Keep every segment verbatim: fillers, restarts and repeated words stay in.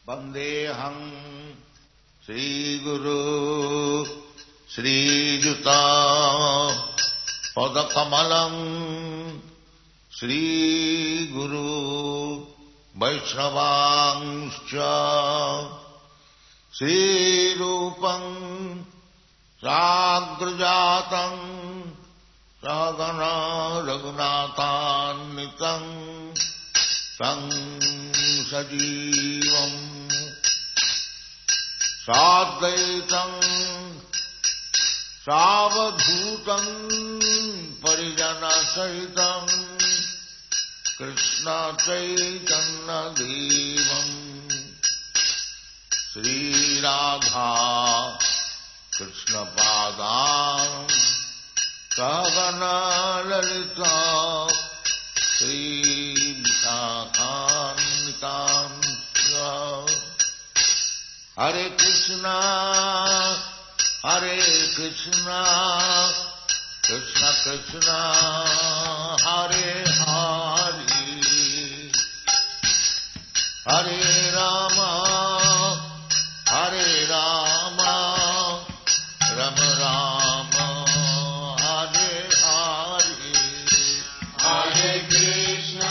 Vandeham Sri Guru Sri Juta Padakamalam Sri Guru Vaishnavangscha Sri Rupam Sagrajatam Sagana Raghunathannitam Sang Sajivam Sadvaitam Savadhutam Parijana Sahitam Krishna Chaitanya Devam Sri Radha Krishna Padam Sagana Lalita Sri Vishakanitam Hare Krishna Hare Krishna Krishna Krishna Hare Hare Hare Rama Hare Rama Rama Rama Hare Hare Hare Krishna.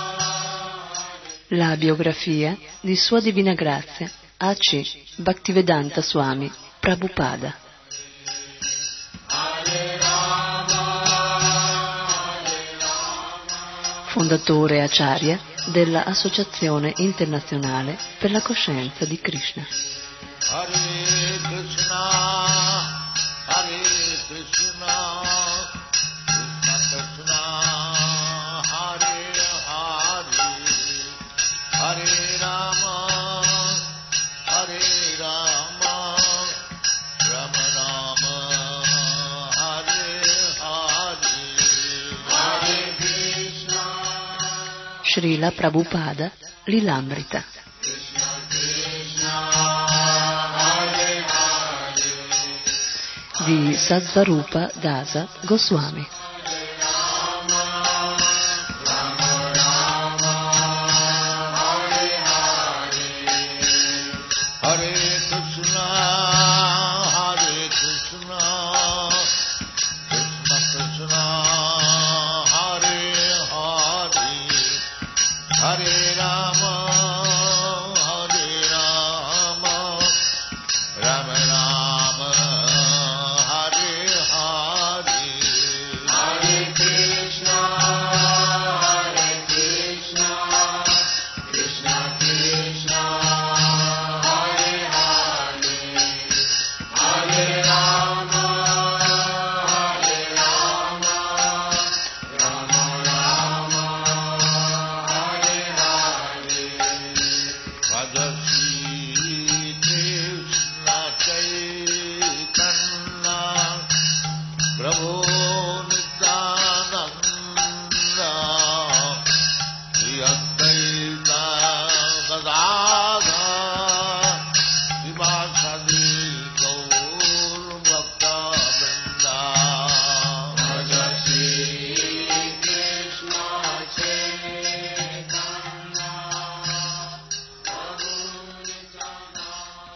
La biografia di Sua Divina Grazia A C Bhaktivedanta Swami Prabhupada. Fondatore Acharya della Associazione Internazionale per la Coscienza di Krishna. Hare Krishna, Hare Krishna, Krishna Krishna, Hare Hare, Hare Rama, Hare Rama, Rama Rama, Hare Hare, Hare Krishna. Srila Prabhupada Lilamrita. Di Sattvarupa Dasa Goswami. Hare Krishna, Hare Krishna, Krishna Krishna, Hare Hare, Hare Rama, Hare Rama, Rama Rama, Hare Hare, Hare Krishna, Hare Krishna, Krishna Krishna, Hare Hare, Hare Rama, Hare Rama, Rama Rama, Hare Hare. Bhaja Shri Krishna Chaitanya Prabhu Nityananda Shri Advaita Gadadhara Srivasadi Gaur Bhakta Vrinda. Bhaja Shri Krishna Chaitanya Prabhu Nityananda.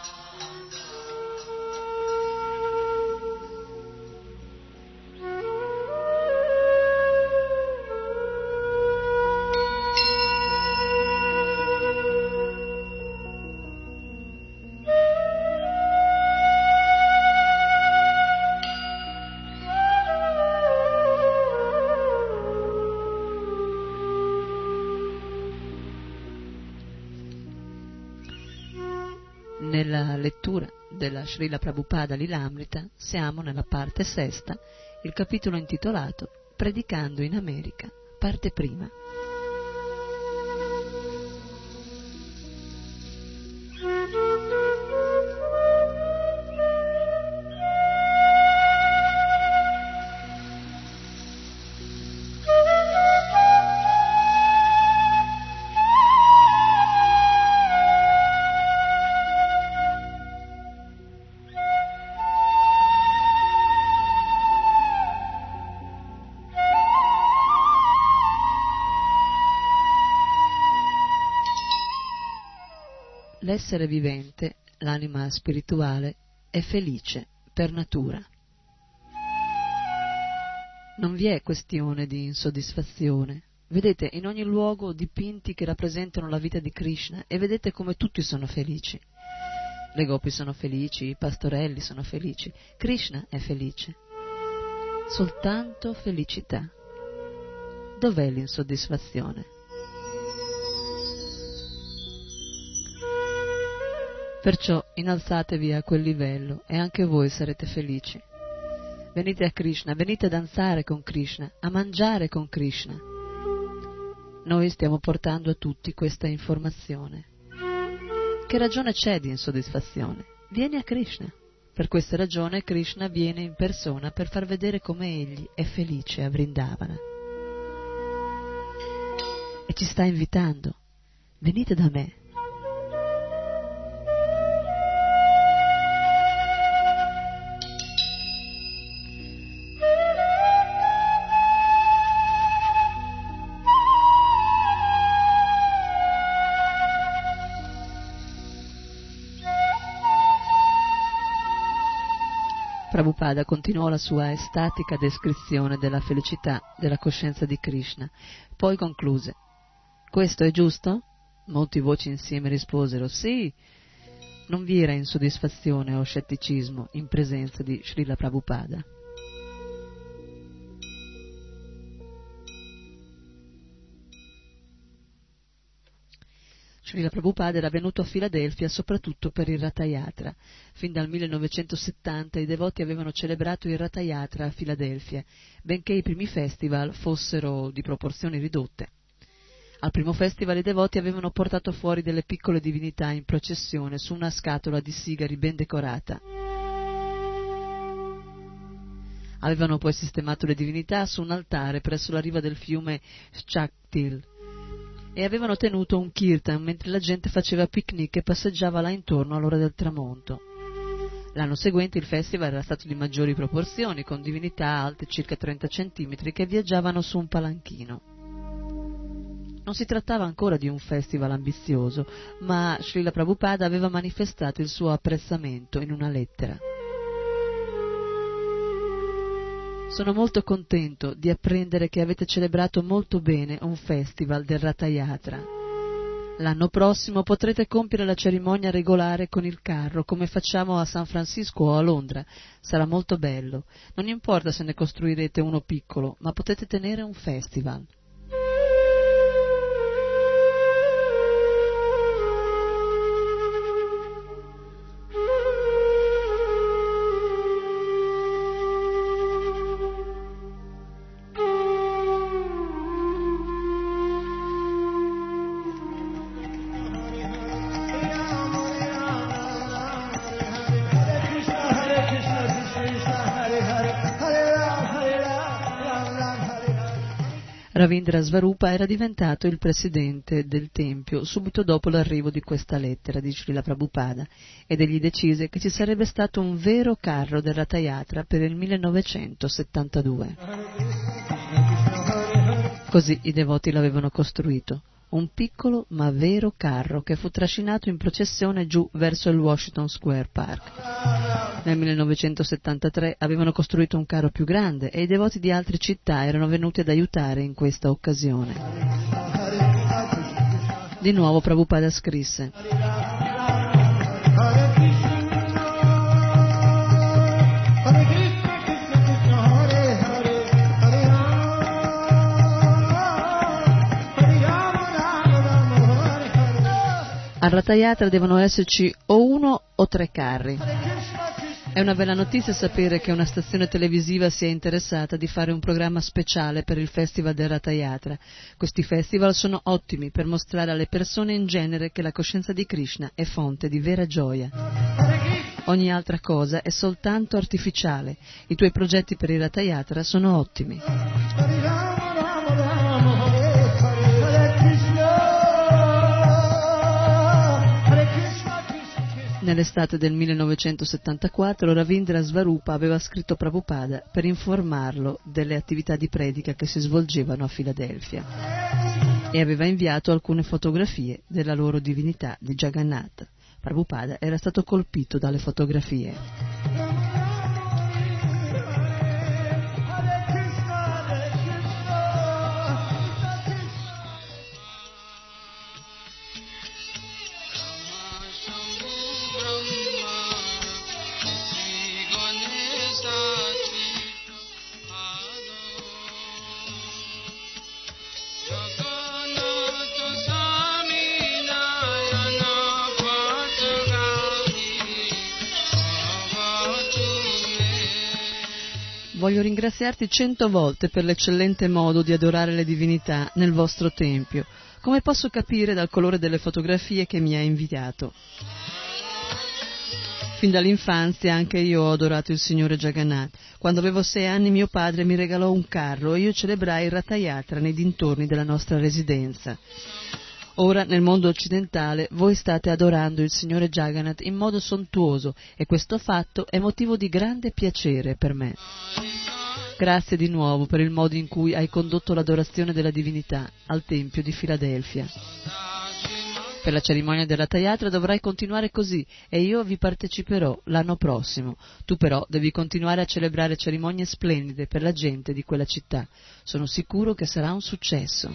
Nella lettura della Srila Prabhupada Lilamrita siamo nella parte sesta, il capitolo intitolato Predicando in America, parte prima. l'essere vivente, l'anima spirituale, è felice per natura. Non vi è questione di insoddisfazione. Vedete in ogni luogo dipinti che rappresentano la vita di Krishna e vedete come tutti sono felici. Le gopi sono felici, i pastorelli sono felici, Krishna è felice. Soltanto felicità. Dov'è l'insoddisfazione? Perciò innalzatevi a quel livello e anche voi sarete felici. Venite a Krishna, venite a danzare con Krishna, a mangiare con Krishna. Noi stiamo portando a tutti questa informazione. Che ragione c'è di insoddisfazione? Vieni a Krishna. Per questa ragione Krishna viene in persona per far vedere come egli è felice a Vrindavana. E ci sta invitando. Venite da me. Prabhupada continuò la sua estatica descrizione della felicità della coscienza di Krishna, poi concluse: questo è giusto? Molti voci insieme risposero sì. Non vi era insoddisfazione o scetticismo in presenza di Srila Prabhupada. Srila Prabhupada era venuto a Filadelfia soprattutto per il Ratha Yatra. Fin dal millenovecentosettanta i devoti avevano celebrato il Ratha Yatra a Filadelfia, benché i primi festival fossero di proporzioni ridotte. Al primo festival i devoti avevano portato fuori delle piccole divinità in processione su una scatola di sigari ben decorata. Avevano poi sistemato le divinità su un altare presso la riva del fiume Shaktil e avevano tenuto un kirtan mentre la gente faceva picnic e passeggiava là intorno all'ora del tramonto. L'anno seguente il festival era stato di maggiori proporzioni, con divinità alte circa trenta centimetri che viaggiavano su un palanchino. Non si trattava ancora di un festival ambizioso, ma Srila Prabhupada aveva manifestato il suo apprezzamento in una lettera. Sono molto contento di apprendere che avete celebrato molto bene un festival del Ratha Yatra. L'anno prossimo potrete compiere la cerimonia regolare con il carro, come facciamo a San Francisco o a Londra. Sarà molto bello. Non importa se ne costruirete uno piccolo, ma potete tenere un festival. Ravindra Svarupa era diventato il presidente del Tempio subito dopo l'arrivo di questa lettera di Srila Prabhupada ed egli decise che ci sarebbe stato un vero carro del Ratha Yatra per il millenovecentosettantadue. Così i devoti l'avevano costruito, un piccolo ma vero carro che fu trascinato in processione giù verso il Washington Square Park. Nel millenovecentosettantatré avevano costruito un carro più grande e i devoti di altre città erano venuti ad aiutare in questa occasione. Di nuovo Prabhupada scrisse: al Ratha Yatra devono esserci o uno o tre carri. È una bella notizia sapere che una stazione televisiva si è interessata di fare un programma speciale per il Festival del Ratha Yatra. Questi festival sono ottimi per mostrare alle persone in genere che la coscienza di Krishna è fonte di vera gioia. Ogni altra cosa è soltanto artificiale. I tuoi progetti per il Ratha Yatra sono ottimi. Nell'estate del millenovecentosettantaquattro Ravindra Svarupa aveva scritto Prabhupada per informarlo delle attività di predica che si svolgevano a Filadelfia. e aveva inviato alcune fotografie della loro divinità di Jagannath. Prabhupada era stato colpito dalle fotografie. Voglio ringraziarti cento volte per l'eccellente modo di adorare le divinità nel vostro tempio, come posso capire dal colore delle fotografie che mi hai inviato. Fin dall'infanzia anche io ho adorato il Signore Jagannath. Quando avevo sei anni mio padre mi regalò un carro e io celebrai il Ratha Yatra nei dintorni della nostra residenza. Ora, nel mondo occidentale, voi state adorando il Signore Jagannath in modo sontuoso e questo fatto è motivo di grande piacere per me. Grazie di nuovo per il modo in cui hai condotto l'adorazione della divinità al Tempio di Filadelfia. Per la cerimonia del Ratha Yatra dovrai continuare così e io vi parteciperò l'anno prossimo. Tu però devi continuare a celebrare cerimonie splendide per la gente di quella città. Sono sicuro che sarà un successo.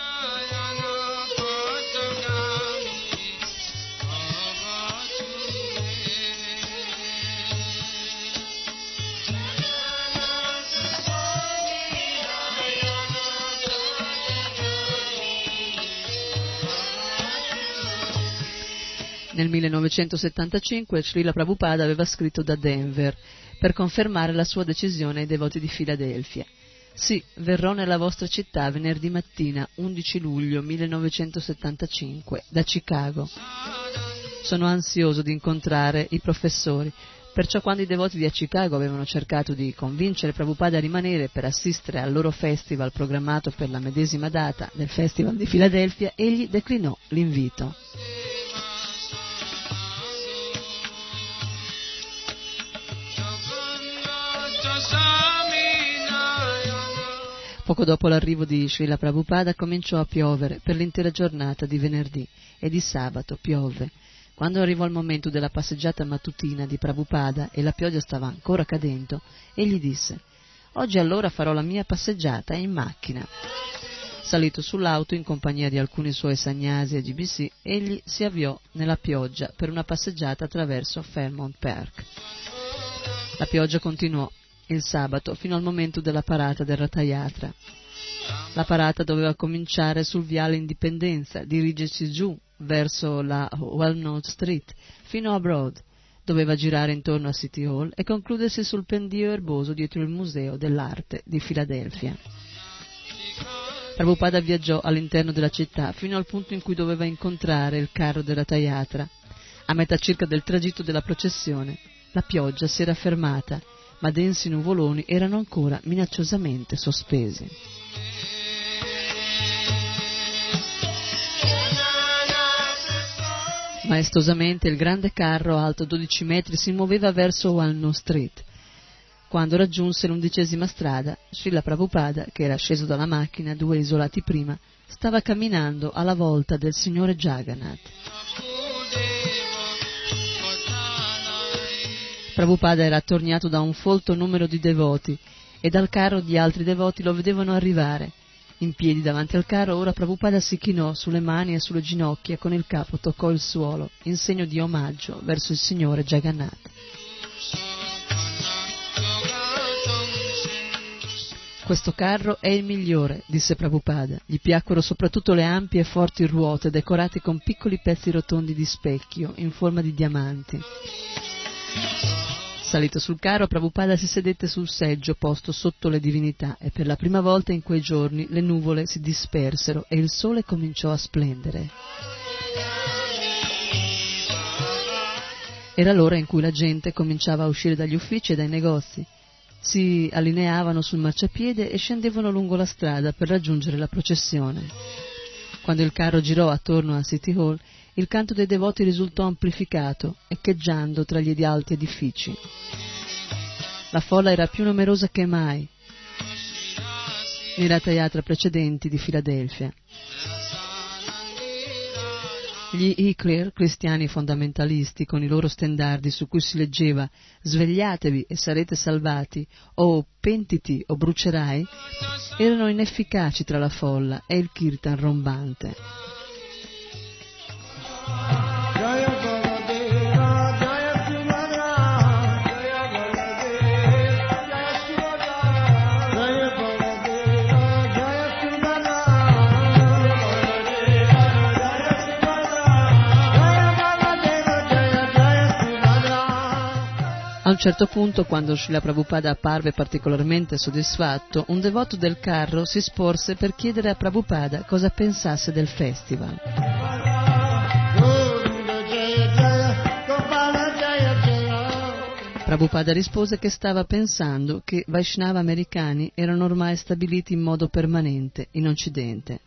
Nel millenovecentosettantacinque Srila Prabhupada aveva scritto da Denver per confermare la sua decisione ai devoti di Filadelfia. Sì, verrò nella vostra città venerdì mattina, undici luglio millenovecentosettantacinque, da Chicago. Sono ansioso di incontrare i professori, perciò quando i devoti di Chicago avevano cercato di convincere Prabhupada a rimanere per assistere al loro festival programmato per la medesima data del Festival di Filadelfia, egli declinò l'invito. Poco dopo l'arrivo di Srila Prabhupada cominciò a piovere per l'intera giornata di venerdì e di sabato piove. Quando arrivò il momento della passeggiata mattutina di Prabhupada e la pioggia stava ancora cadendo, egli disse: «Oggi allora farò la mia passeggiata in macchina». Salito sull'auto in compagnia di alcuni suoi sannyasi e G B C, egli si avviò nella pioggia per una passeggiata attraverso Fairmount Park. La pioggia continuò il sabato fino al momento della parata del Ratha Yatra. La parata doveva cominciare sul viale Indipendenza, dirigersi giù verso la Walnut Street fino a Broad, doveva girare intorno a City Hall e concludersi sul pendio erboso dietro il Museo dell'Arte di Filadelfia. Prabhupada viaggiò all'interno della città fino al punto in cui doveva incontrare il carro del Ratha Yatra. A metà circa del tragitto della processione, la pioggia si era fermata, ma densi nuvoloni erano ancora minacciosamente sospesi. Maestosamente il grande carro alto dodici metri si muoveva verso Walnut Street. Quando raggiunse l'undicesima strada, Srila Prabhupada, che era sceso dalla macchina due isolati prima, stava camminando alla volta del Signore Jagannath. Prabhupada era attorniato da un folto numero di devoti e dal carro di altri devoti lo vedevano arrivare. In piedi davanti al carro, ora Prabhupada si chinò sulle mani e sulle ginocchia, con il capo toccò il suolo, in segno di omaggio verso il Signore Jagannath. Questo carro è il migliore, disse Prabhupada. Gli piacquero soprattutto le ampie e forti ruote decorate con piccoli pezzi rotondi di specchio in forma di diamanti. Salito sul carro, Prabhupada si sedette sul seggio posto sotto le divinità e per la prima volta in quei giorni le nuvole si dispersero e il sole cominciò a splendere. Era l'ora in cui la gente cominciava a uscire dagli uffici e dai negozi. Si allineavano sul marciapiede e scendevano lungo la strada per raggiungere la processione. Quando il carro girò attorno a City Hall, il canto dei devoti risultò amplificato, echeggiando tra gli alti edifici. La folla era più numerosa che mai. nei Ratha precedenti di Filadelfia. Gli Eclair, cristiani fondamentalisti, con i loro stendardi su cui si leggeva «Svegliatevi e sarete salvati» o «Pentiti o brucerai», erano inefficaci tra la folla e il kirtan rombante. A un certo punto, quando Srila Prabhupada apparve particolarmente soddisfatto, un devoto del carro si sporse per chiedere a Prabhupada cosa pensasse del festival. Prabhupada rispose che stava pensando che Vaishnava americani erano ormai stabiliti in modo permanente in Occidente.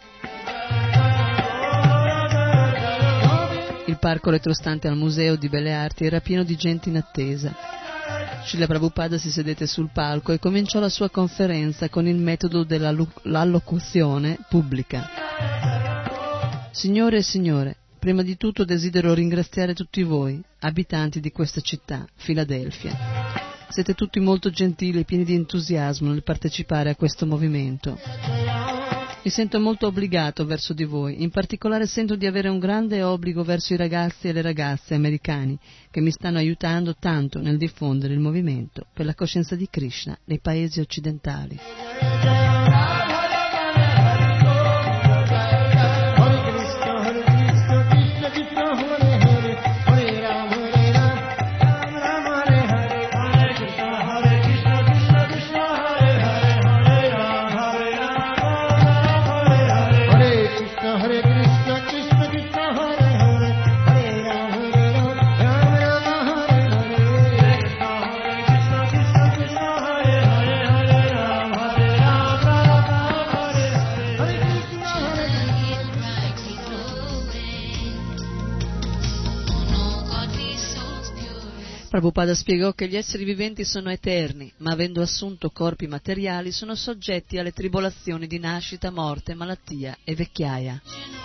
Il parco retrostante al Museo di Belle Arti era pieno di gente in attesa. Srila Prabhupada si sedette sul palco e cominciò la sua conferenza con il metodo dell'allocuzione pubblica. Signore e signore, prima di tutto desidero ringraziare tutti voi, abitanti di questa città, Filadelfia. Siete tutti molto gentili e pieni di entusiasmo nel partecipare a questo movimento. Mi sento molto obbligato verso di voi, in particolare sento di avere un grande obbligo verso i ragazzi e le ragazze americani che mi stanno aiutando tanto nel diffondere il movimento per la coscienza di Krishna nei paesi occidentali. Prabhupada spiegò che gli esseri viventi sono eterni, ma avendo assunto corpi materiali sono soggetti alle tribolazioni di nascita, morte, malattia e vecchiaia.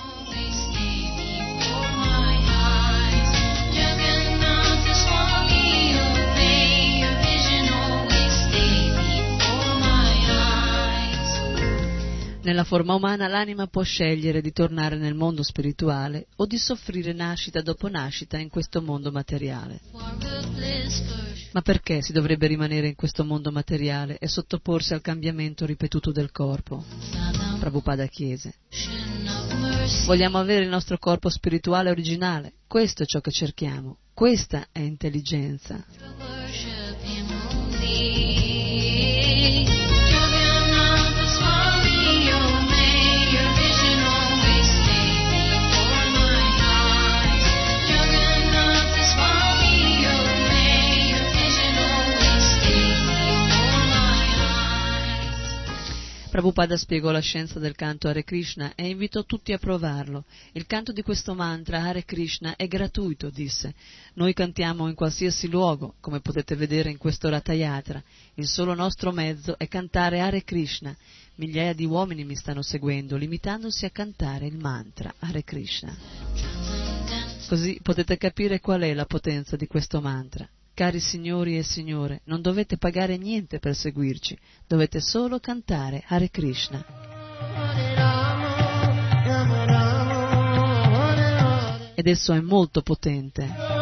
Nella forma umana l'anima può scegliere di tornare nel mondo spirituale o di soffrire nascita dopo nascita in questo mondo materiale. Ma perché si dovrebbe rimanere in questo mondo materiale e sottoporsi al cambiamento ripetuto del corpo? Prabhupada chiese. Vogliamo avere il nostro corpo spirituale originale, questo è ciò che cerchiamo, questa è intelligenza. Prabhupada spiegò la scienza del canto Hare Krishna e invitò tutti a provarlo. Il canto di questo mantra Hare Krishna è gratuito, disse. Noi cantiamo in qualsiasi luogo, come potete vedere in questo Ratha Yatra. Il solo nostro mezzo è cantare Hare Krishna. Migliaia di uomini mi stanno seguendo, limitandosi a cantare il mantra Hare Krishna. Così potete capire qual è la potenza di questo mantra. Cari signori e signore, non dovete pagare niente per seguirci, dovete solo cantare Hare Krishna. Ed esso è molto potente.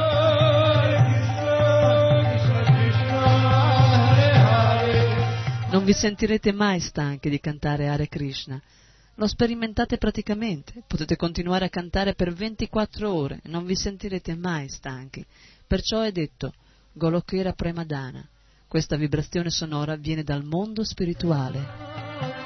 Non vi sentirete mai stanchi di cantare Hare Krishna. Lo sperimentate praticamente, potete continuare a cantare per ventiquattro ore, non vi sentirete mai stanchi. Perciò è detto Golokera Premadana. Questa vibrazione sonora viene dal mondo spirituale.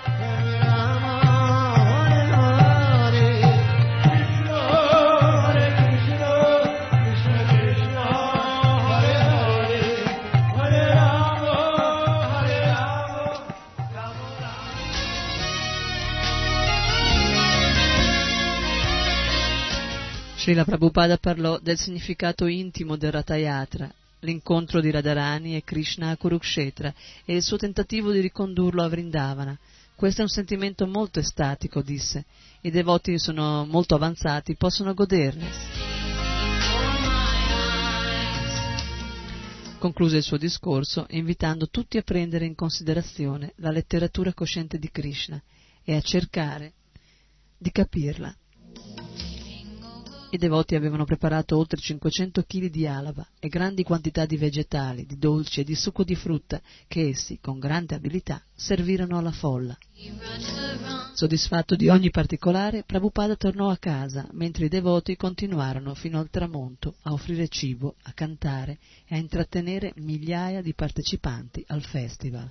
Srila Prabhupada parlò del significato intimo del Ratha Yatra, l'incontro di Radharani e Krishna a Kurukshetra e il suo tentativo di ricondurlo a Vrindavana. Questo è un sentimento molto estatico, disse. I devoti sono molto avanzati, possono goderne. Concluse il suo discorso invitando tutti a prendere in considerazione la letteratura cosciente di Krishna e a cercare di capirla. I devoti avevano preparato oltre cinquecento chili di alava e grandi quantità di vegetali, di dolci e di succo di frutta che essi, con grande abilità, servirono alla folla. Soddisfatto di ogni particolare, Prabhupada tornò a casa, mentre i devoti continuarono fino al tramonto a offrire cibo, a cantare e a intrattenere migliaia di partecipanti al festival.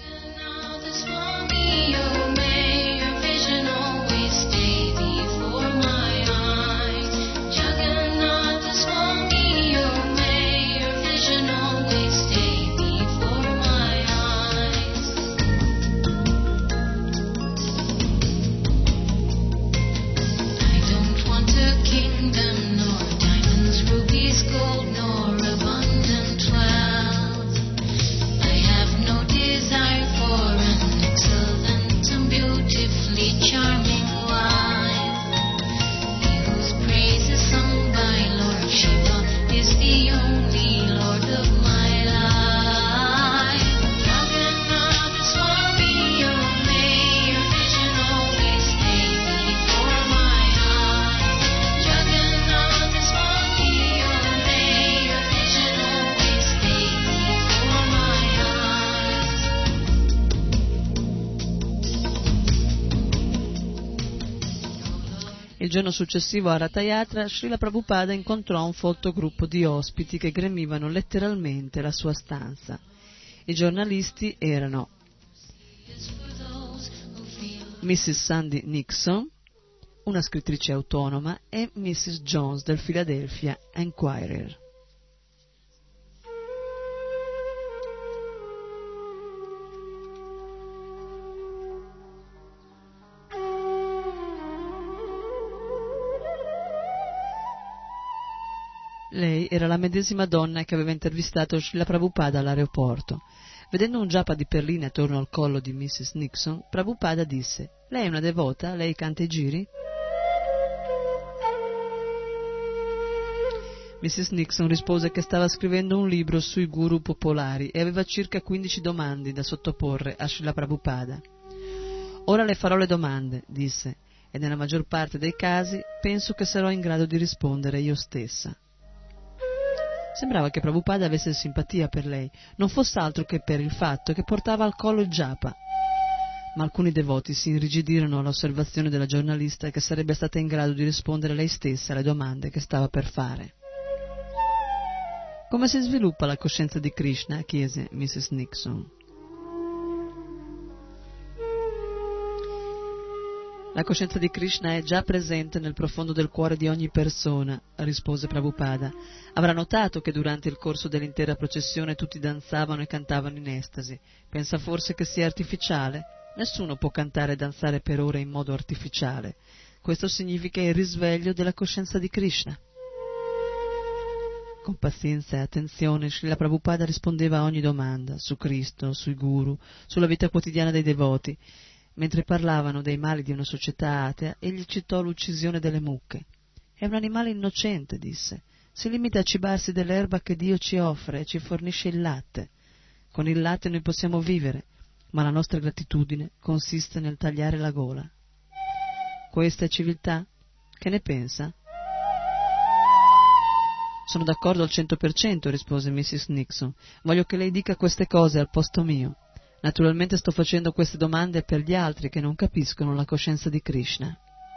Gold nor abundant wealth. I have no desire for an excellent and beautifully charming wife. He whose praise is sung by Lord Shiva is the only Lord of my life. Jagannath Swami, oh, may your vision always stay before my eyes. Jagannath Swami, il giorno successivo a Ratha Yatra, Srila Prabhupada incontrò un folto gruppo di ospiti che gremivano letteralmente la sua stanza. I giornalisti erano missus Sandy Nixon, una scrittrice autonoma, e missus Jones del Philadelphia Inquirer. Lei era la medesima donna che aveva intervistato Srila Prabhupada all'aeroporto. Vedendo un giappa di perline attorno al collo di missus Nixon, Prabhupada disse: «Lei è una devota? Lei canta i giri?» missus Nixon rispose che stava scrivendo un libro sui guru popolari e aveva circa quindici domande da sottoporre a Srila Prabhupada. «Ora le farò le domande», disse, «e nella maggior parte dei casi penso che sarò in grado di rispondere io stessa». Sembrava che Prabhupada avesse simpatia per lei, non fosse altro che per il fatto che portava al collo il japa. Ma alcuni devoti si irrigidirono all'osservazione della giornalista che sarebbe stata in grado di rispondere lei stessa alle domande che stava per fare. «Come si sviluppa la coscienza di Krishna?» chiese missus Nixon. «La coscienza di Krishna è già presente nel profondo del cuore di ogni persona», rispose Prabhupada. «Avrà notato che durante il corso dell'intera processione tutti danzavano e cantavano in estasi. Pensa forse che sia artificiale? Nessuno può cantare e danzare per ore in modo artificiale. Questo significa il risveglio della coscienza di Krishna». Con pazienza e attenzione Srila Prabhupada rispondeva a ogni domanda, su Cristo, sui guru, sulla vita quotidiana dei devoti. Mentre parlavano dei mali di una società atea, egli citò l'uccisione delle mucche. «È un animale innocente», disse. «Si limita a cibarsi dell'erba che Dio ci offre e ci fornisce il latte. Con il latte noi possiamo vivere, ma la nostra gratitudine consiste nel tagliare la gola». «Questa è civiltà? Che ne pensa?» «Sono d'accordo al cento per cento», rispose missus Nixon. «Voglio che lei dica queste cose al posto mio. Naturalmente sto facendo queste domande per gli altri che non capiscono la coscienza di Krishna».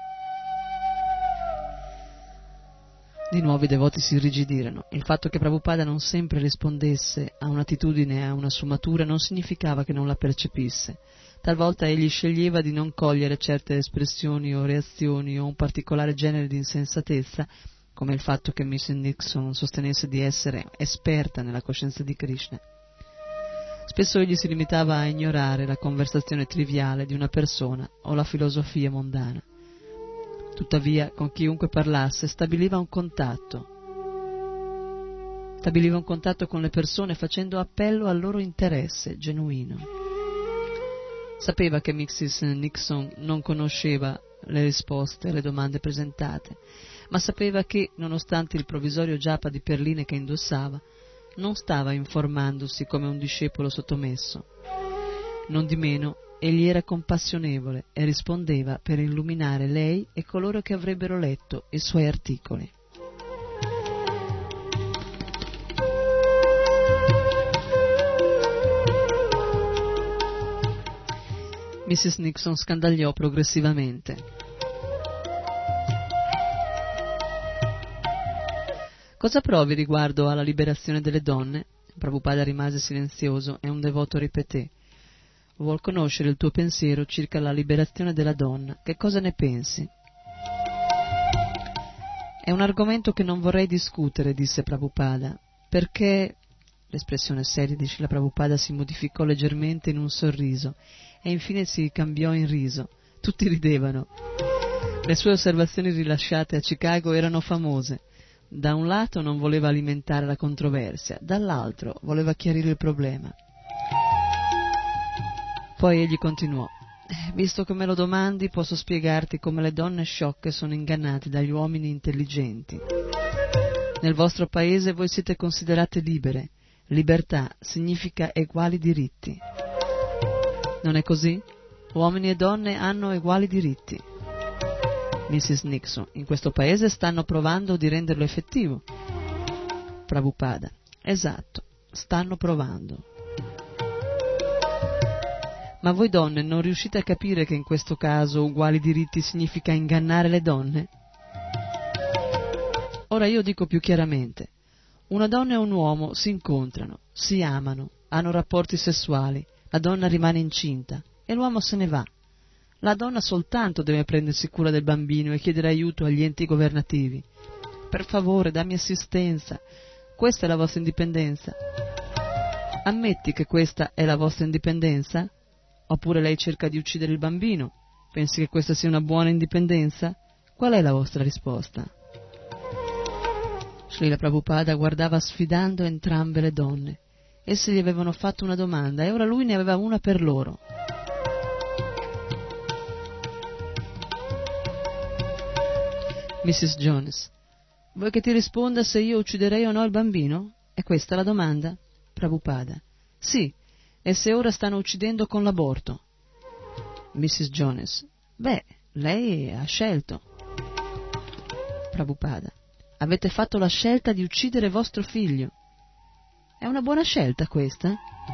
Di nuovo i devoti si irrigidirono. Il fatto che Prabhupada non sempre rispondesse a un'attitudine e a una sfumatura non significava che non la percepisse. Talvolta egli sceglieva di non cogliere certe espressioni o reazioni o un particolare genere di insensatezza, come il fatto che missus Nixon sostenesse di essere esperta nella coscienza di Krishna. Spesso egli si limitava a ignorare la conversazione triviale di una persona o la filosofia mondana. Tuttavia, con chiunque parlasse, stabiliva un contatto. Stabiliva un contatto con le persone facendo appello al loro interesse genuino. Sapeva che missus Nixon non conosceva le risposte alle domande presentate, ma sapeva che, nonostante il provvisorio giappa di perline che indossava, non stava informandosi come un discepolo sottomesso. Nondimeno, egli era compassionevole e rispondeva per illuminare lei e coloro che avrebbero letto i suoi articoli. missus Nixon scandagliò progressivamente. Cosa provi riguardo alla liberazione delle donne? Prabhupada rimase silenzioso e un devoto ripeté: vuol conoscere il tuo pensiero circa la liberazione della donna. Che cosa ne pensi? È un argomento che non vorrei discutere, disse Prabhupada, perché... L'espressione seria di Srila Prabhupada si modificò leggermente in un sorriso e infine si cambiò in riso. Tutti ridevano. Le sue osservazioni rilasciate a Chicago erano famose. Da un lato non voleva alimentare la controversia, dall'altro voleva chiarire il problema. Poi egli continuò: visto che me lo domandi, posso spiegarti come le donne sciocche sono ingannate dagli uomini intelligenti. Nel vostro paese voi siete considerate libere. Libertà significa eguali diritti. Non è così? Uomini e donne hanno eguali diritti. missus Nixon: in questo paese stanno provando di renderlo effettivo. Prabhupada: esatto, stanno provando. Ma voi donne non riuscite a capire che in questo caso uguali diritti significa ingannare le donne? Ora io dico più chiaramente: una donna e un uomo si incontrano, si amano, hanno rapporti sessuali, la donna rimane incinta e l'uomo se ne va. La donna soltanto deve prendersi cura del bambino e chiedere aiuto agli enti governativi. Per favore, dammi assistenza. Questa è la vostra indipendenza. Ammetti che questa è la vostra indipendenza? Oppure lei cerca di uccidere il bambino? Pensi che questa sia una buona indipendenza? Qual è la vostra risposta? Srila Prabhupada guardava sfidando entrambe le donne. Esse gli avevano fatto una domanda e ora lui ne aveva una per loro. missus Jones: vuoi che ti risponda se io ucciderei o no il bambino? È questa la domanda? Prabhupada: sì, e se ora stanno uccidendo con l'aborto? missus Jones: beh, lei ha scelto. Prabhupada: avete fatto la scelta di uccidere vostro figlio. È una buona scelta questa?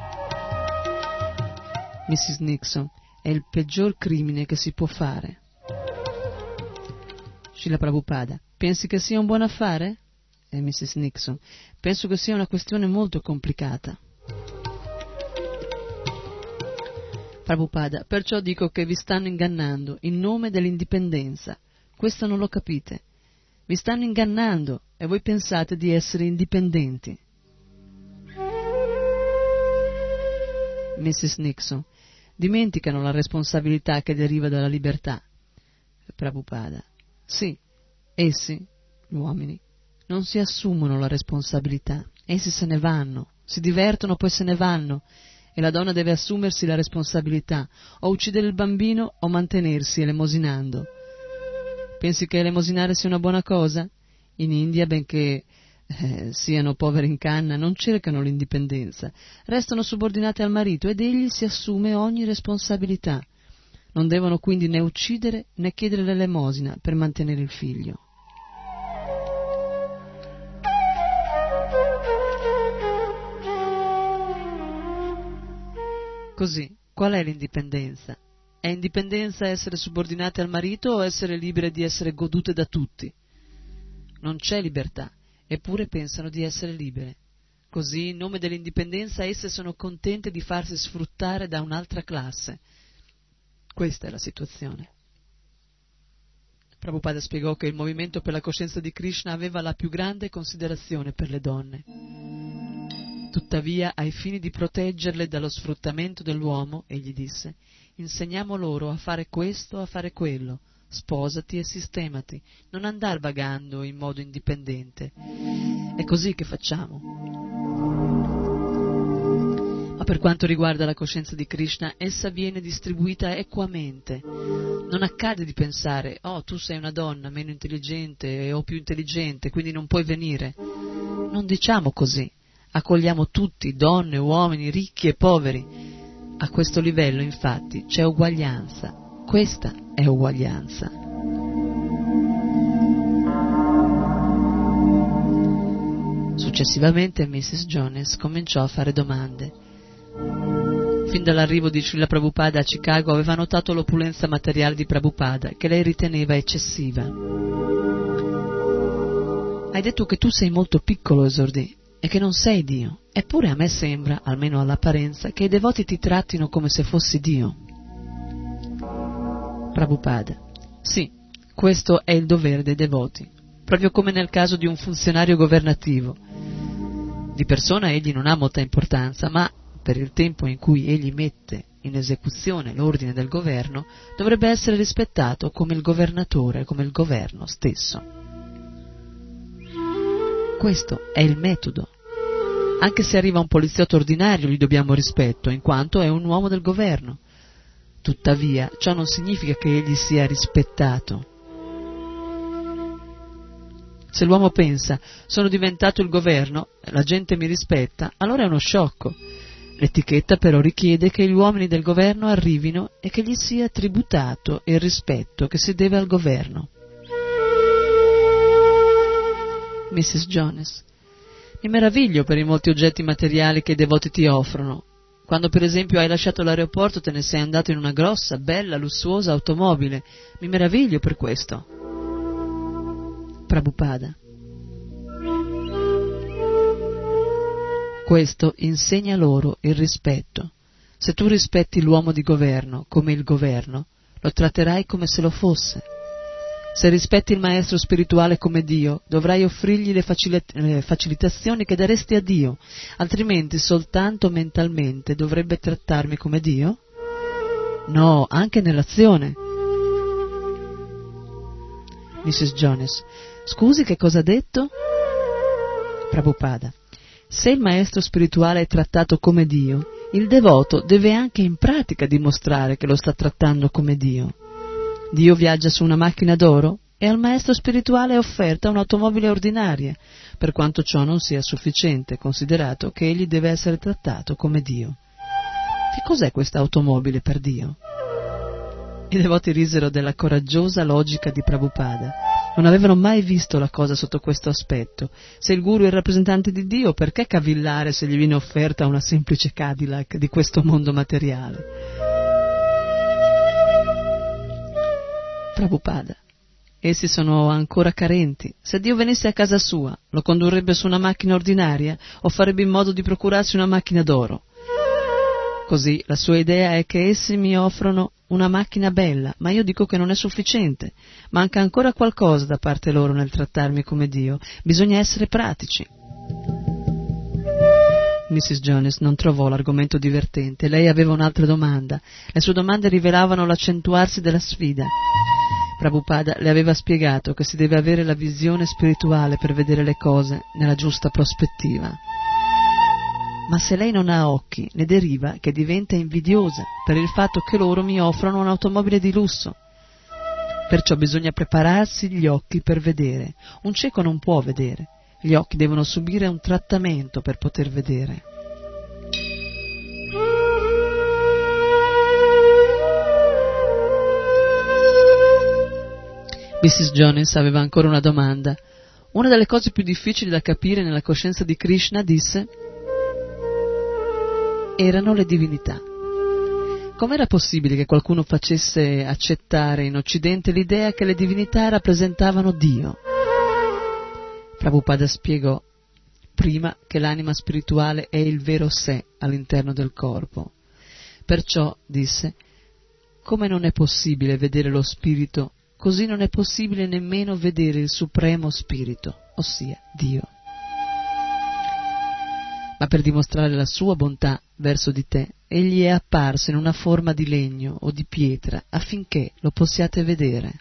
missus Nixon: è il peggior crimine che si può fare. Srila Prabhupada: pensi che sia un buon affare? E missus Nixon: penso che sia una questione molto complicata. Prabhupada: perciò dico che vi stanno ingannando in nome dell'indipendenza. Questo non lo capite. Vi stanno ingannando e voi pensate di essere indipendenti. missus Nixon: dimenticano la responsabilità che deriva dalla libertà. Prabhupada: sì, essi, gli uomini, non si assumono la responsabilità. Essi se ne vanno, si divertono, poi se ne vanno, e la donna deve assumersi la responsabilità, o uccidere il bambino o mantenersi elemosinando. Pensi che elemosinare sia una buona cosa? In India, benché eh, siano poveri in canna, non cercano l'indipendenza, restano subordinate al marito ed egli si assume ogni responsabilità. Non devono quindi né uccidere né chiedere l'elemosina per mantenere il figlio. Così, qual è l'indipendenza? È indipendenza essere subordinate al marito o essere libere di essere godute da tutti? Non c'è libertà, eppure pensano di essere libere. Così, in nome dell'indipendenza, esse sono contente di farsi sfruttare da un'altra classe. Questa è la situazione. Prabhupada spiegò che il movimento per la coscienza di Krishna aveva la più grande considerazione per le donne. Tuttavia, ai fini di proteggerle dallo sfruttamento dell'uomo, egli disse: insegniamo loro a fare questo, a fare quello, sposati e sistemati, non andar vagando in modo indipendente. È così che facciamo. Ma Per quanto riguarda la coscienza di Krishna, essa viene distribuita equamente. Non accade di pensare, oh, tu sei una donna meno intelligente o più intelligente, quindi non puoi venire. Non diciamo così. Accogliamo tutti, donne, uomini, ricchi e poveri. A questo livello, infatti, c'è uguaglianza. Questa è uguaglianza. Successivamente missus Jones cominciò a fare domande. Fin dall'arrivo di Srila Prabhupada a Chicago aveva notato l'opulenza materiale di Prabhupada, che lei riteneva eccessiva. Hai detto che tu sei molto piccolo, esordì, e che non sei Dio. Eppure a me sembra, almeno all'apparenza, che i devoti ti trattino come se fossi Dio. Prabhupada: sì, questo è il dovere dei devoti, proprio come nel caso di un funzionario governativo. Di persona egli non ha molta importanza, ma per il tempo in cui egli mette in esecuzione l'ordine del governo, dovrebbe essere rispettato come il governatore, come il governo stesso. Questo è il metodo. Anche se arriva un poliziotto ordinario gli dobbiamo rispetto, in quanto è un uomo del governo. Tuttavia, ciò non significa che egli sia rispettato. Se l'uomo pensa, sono diventato il governo, la gente mi rispetta, allora è uno sciocco. L'etichetta però richiede che gli uomini del governo arrivino e che gli sia tributato il rispetto che si deve al governo. missus Jones: mi meraviglio per i molti oggetti materiali che i devoti ti offrono. Quando per esempio hai lasciato l'aeroporto te ne sei andato in una grossa, bella, lussuosa automobile. Mi meraviglio per questo. Prabhupada: questo insegna loro il rispetto. Se tu rispetti l'uomo di governo come il governo, lo tratterai come se lo fosse. Se rispetti il maestro spirituale come Dio, dovrai offrirgli le, facil- le facilitazioni che daresti a Dio, altrimenti soltanto mentalmente dovrebbe trattarmi come Dio? No, anche nell'azione. missus Jones: scusi, che cosa ha detto? Prabhupada: se il maestro spirituale è trattato come Dio, il devoto deve anche in pratica dimostrare che lo sta trattando come Dio. Dio viaggia su una macchina d'oro e al maestro spirituale è offerta un'automobile ordinaria, per quanto ciò non sia sufficiente, considerato che egli deve essere trattato come Dio. Che cos'è questa automobile per Dio? I devoti risero della coraggiosa logica di Prabhupada. Non avevano mai visto la cosa sotto questo aspetto. Se il guru è il rappresentante di Dio, perché cavillare se gli viene offerta una semplice Cadillac di questo mondo materiale? Prabhupada: essi sono ancora carenti. Se Dio venisse a casa sua, lo condurrebbe su una macchina ordinaria o farebbe in modo di procurarsi una macchina d'oro? Così la sua idea è che essi mi offrono una macchina bella, ma io dico che non è sufficiente. Manca ancora qualcosa da parte loro nel trattarmi come Dio. Bisogna essere pratici. missus Jones non trovò l'argomento divertente. Lei aveva un'altra domanda. Le sue domande rivelavano l'accentuarsi della sfida. Prabhupada le aveva spiegato che si deve avere la visione spirituale per vedere le cose nella giusta prospettiva. Ma se lei non ha occhi, ne deriva che diventa invidiosa per il fatto che loro mi offrono un'automobile di lusso. Perciò bisogna prepararsi gli occhi per vedere. Un cieco non può vedere. Gli occhi devono subire un trattamento per poter vedere. missus Jones aveva ancora una domanda. Una delle cose più difficili da capire nella coscienza di Krishna, disse, erano le divinità. Com'era possibile che qualcuno facesse accettare in Occidente l'idea che le divinità rappresentavano Dio? Prabhupada spiegò prima che l'anima spirituale è il vero sé all'interno del corpo. Perciò disse, come non è possibile vedere lo spirito, così non è possibile nemmeno vedere il supremo spirito, ossia Dio. Ma per dimostrare la sua bontà verso di te, egli è apparso in una forma di legno o di pietra affinché lo possiate vedere.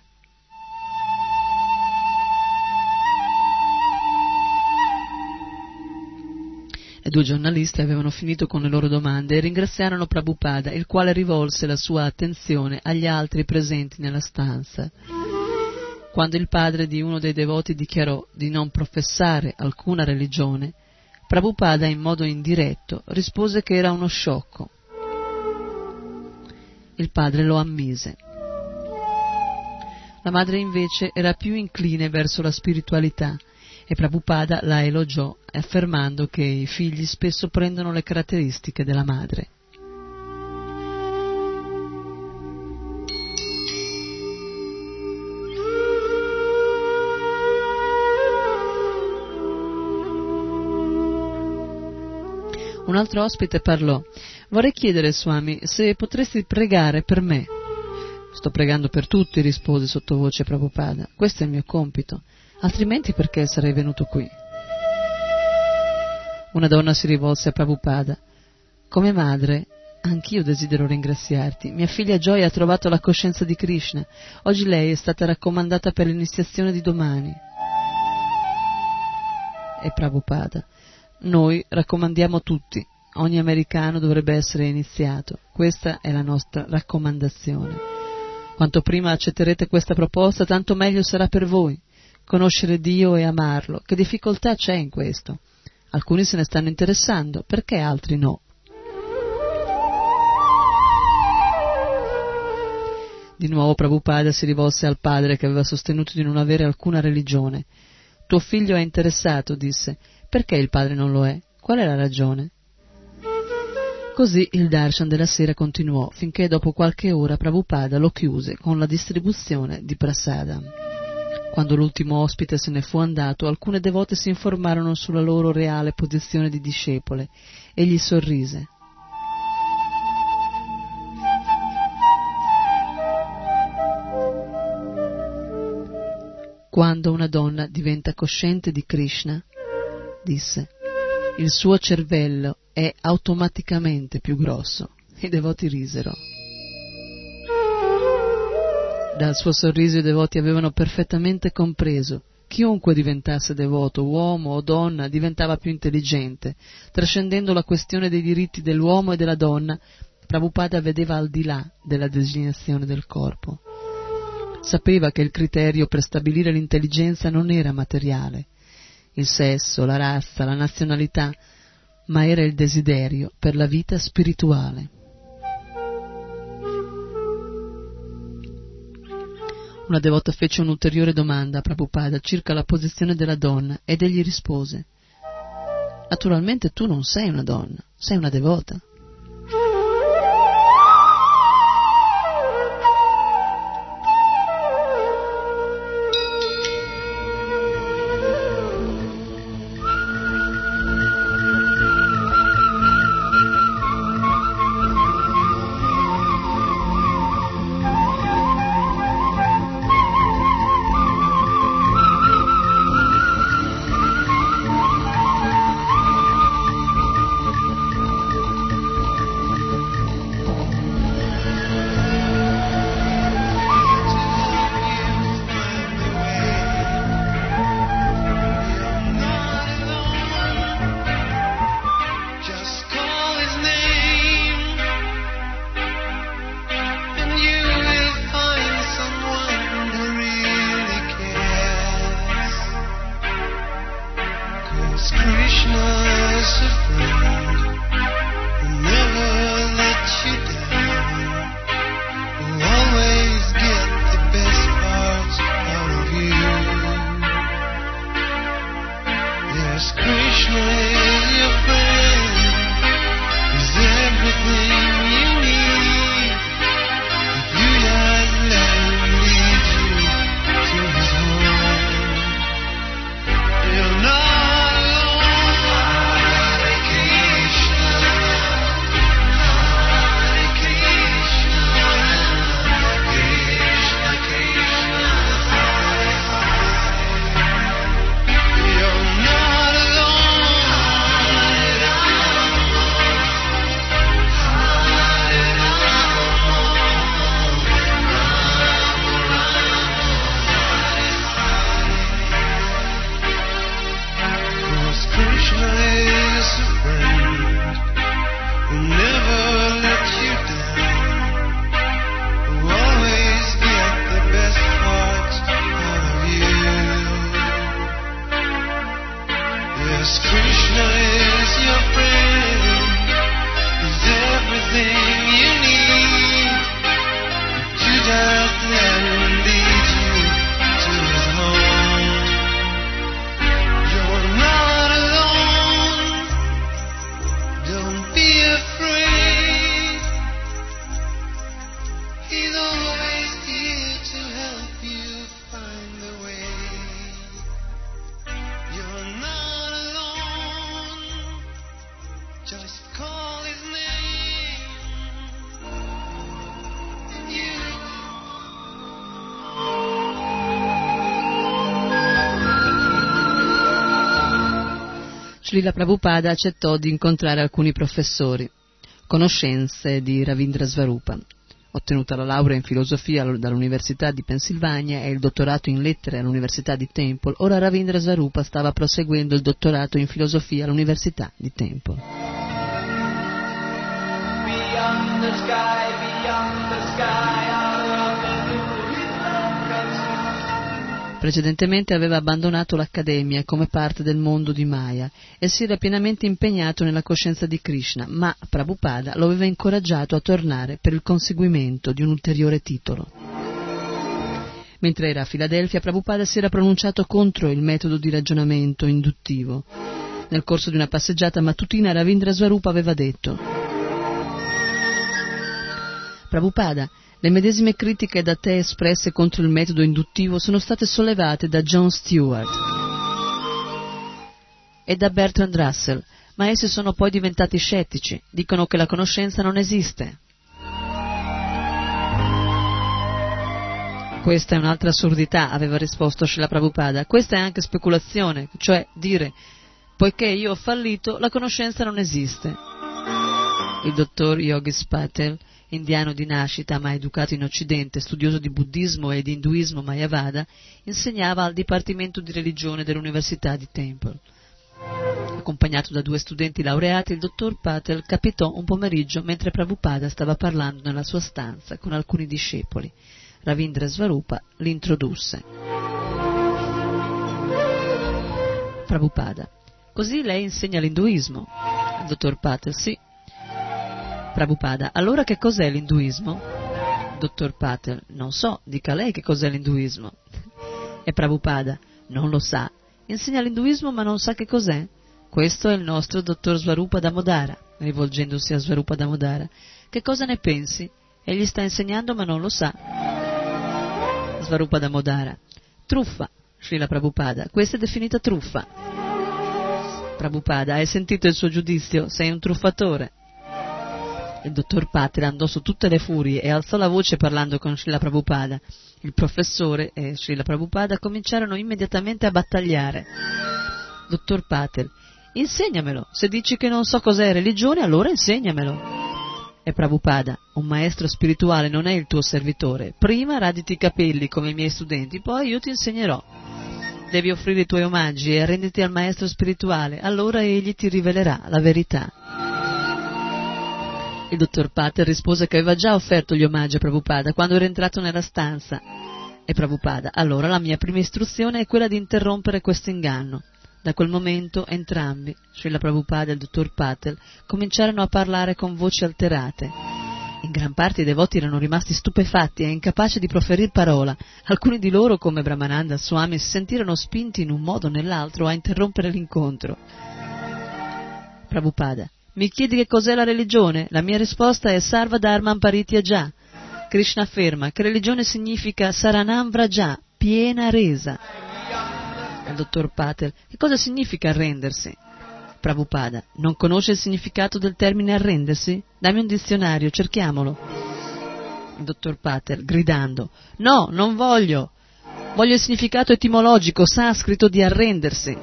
Le due giornalisti avevano finito con le loro domande e ringraziarono Prabhupada, il quale rivolse la sua attenzione agli altri presenti nella stanza. Quando il padre di uno dei devoti dichiarò di non professare alcuna religione, Prabhupada in modo indiretto rispose che era uno sciocco. Il padre lo ammise. La madre invece era più incline verso la spiritualità e Prabhupada la elogiò affermando che i figli spesso prendono le caratteristiche della madre. Un altro ospite parlò. Vorrei chiedere, Swami, se potresti pregare per me. Sto pregando per tutti, rispose sottovoce Prabhupada. Questo è il mio compito, altrimenti perché sarei venuto qui? Una donna si rivolse a Prabhupada. Come madre, anch'io desidero ringraziarti. Mia figlia Joy ha trovato la coscienza di Krishna. Oggi lei è stata raccomandata per l'iniziazione di domani. E Prabhupada. Noi raccomandiamo tutti, ogni americano dovrebbe essere iniziato, questa è la nostra raccomandazione. Quanto prima accetterete questa proposta, tanto meglio sarà per voi, conoscere Dio e amarlo, che difficoltà c'è in questo? Alcuni se ne stanno interessando, perché altri no? Di nuovo Prabhupada si rivolse al padre che aveva sostenuto di non avere alcuna religione. Tuo figlio è interessato, disse. Perché il padre non lo è? Qual è la ragione? Così il darshan della sera continuò, finché dopo qualche ora Prabhupada lo chiuse con la distribuzione di prasada. Quando l'ultimo ospite se ne fu andato, alcune devote si informarono sulla loro reale posizione di discepole. Egli sorrise. Quando una donna diventa cosciente di Krishna, disse, il suo cervello è automaticamente più grosso. I devoti risero. Dal suo sorriso i devoti avevano perfettamente compreso. Chiunque diventasse devoto, uomo o donna, diventava più intelligente. Trascendendo la questione dei diritti dell'uomo e della donna, Prabhupada vedeva al di là della designazione del corpo. Sapeva che il criterio per stabilire l'intelligenza non era materiale, il sesso, la razza, la nazionalità, ma era il desiderio per la vita spirituale. Una devota fece un'ulteriore domanda a Prabhupada circa la posizione della donna ed egli rispose: naturalmente tu non sei una donna, sei una devota. Krishna is your friend. He's everything you need. You just let him lead you to his home. You're not alone. Don't be afraid. He's always here to help you find the way. You're not alone. Just call his name. You. Srila Prabhupada accettò di incontrare alcuni professori, conoscenze di Ravindra Svarupa. Ottenuta la laurea in filosofia dall'Università di Pennsylvania e il dottorato in lettere all'Università di Temple, ora Ravindra Svarupa stava proseguendo il dottorato in filosofia all'Università di Temple. Beyond the sky, beyond the sky, out of the blue, his love comes through. Precedentemente aveva abbandonato l'accademia come parte del mondo di Maya e si era pienamente impegnato nella coscienza di Krishna, ma Prabhupada lo aveva incoraggiato a tornare per il conseguimento di un ulteriore titolo. Mentre era a Filadelfia, Prabhupada si era pronunciato contro il metodo di ragionamento induttivo. Nel corso di una passeggiata mattutina, Ravindra Svarupa aveva detto: Prabhupada, le medesime critiche da te espresse contro il metodo induttivo sono state sollevate da John Stewart e da Bertrand Russell, ma essi sono poi diventati scettici, dicono che la conoscenza non esiste. Questa è un'altra assurdità, aveva risposto Srila Prabhupada. Questa è anche speculazione, cioè dire, poiché io ho fallito, la conoscenza non esiste. Il dottor Yogis Patel, indiano di nascita ma educato in Occidente, studioso di buddismo e di induismo Mayavada, insegnava al Dipartimento di Religione dell'Università di Temple. Accompagnato da due studenti laureati, il dottor Patel capitò un pomeriggio mentre Prabhupada stava parlando nella sua stanza con alcuni discepoli. Ravindra Svarupa li introdusse. Prabhupada: così lei insegna l'induismo? Il dottor Patel: sì. Prabhupada: allora che cos'è l'induismo? Dottor Patel: non so, dica lei che cos'è l'induismo. E Prabhupada: non lo sa, insegna l'induismo ma non sa che cos'è. Questo è il nostro dottor Svarupa Damodara, rivolgendosi a Svarupa Damodara. Che cosa ne pensi? Egli sta insegnando ma non lo sa. Svarupa Damodara: truffa, Srila Prabhupada, questa è definita truffa. Prabhupada: hai sentito il suo giudizio? Sei un truffatore. Il dottor Patel andò su tutte le furie e alzò la voce parlando con Srila Prabhupada. Il professore e Srila Prabhupada cominciarono immediatamente a battagliare. Dottor Patel: insegnamelo, se dici che non so cos'è religione, allora insegnamelo. E Prabhupada: un maestro spirituale non è il tuo servitore, prima raditi i capelli come i miei studenti, poi io ti insegnerò. Devi offrire i tuoi omaggi e arrenditi al maestro spirituale, allora egli ti rivelerà la verità. Il dottor Patel rispose che aveva già offerto gli omaggi a Prabhupada quando era entrato nella stanza. E Prabhupada: allora la mia prima istruzione è quella di interrompere questo inganno. Da quel momento entrambi, Srila Prabhupada e il dottor Patel, cominciarono a parlare con voci alterate. In gran parte i devoti erano rimasti stupefatti e incapaci di proferir parola. Alcuni di loro, come Brahmananda Swami, si sentirono spinti in un modo o nell'altro a interrompere l'incontro. Prabhupada: mi chiedi che cos'è la religione? La mia risposta è Sarva Dharman Parityaja. Krishna afferma che religione significa Saranam Vraja, piena resa. Il dottor Patel: che cosa significa arrendersi? Prabhupada: non conosce il significato del termine arrendersi? Dammi un dizionario, cerchiamolo. Il dottor Patel, gridando: no, non voglio. Voglio il significato etimologico sanscrito di arrendersi.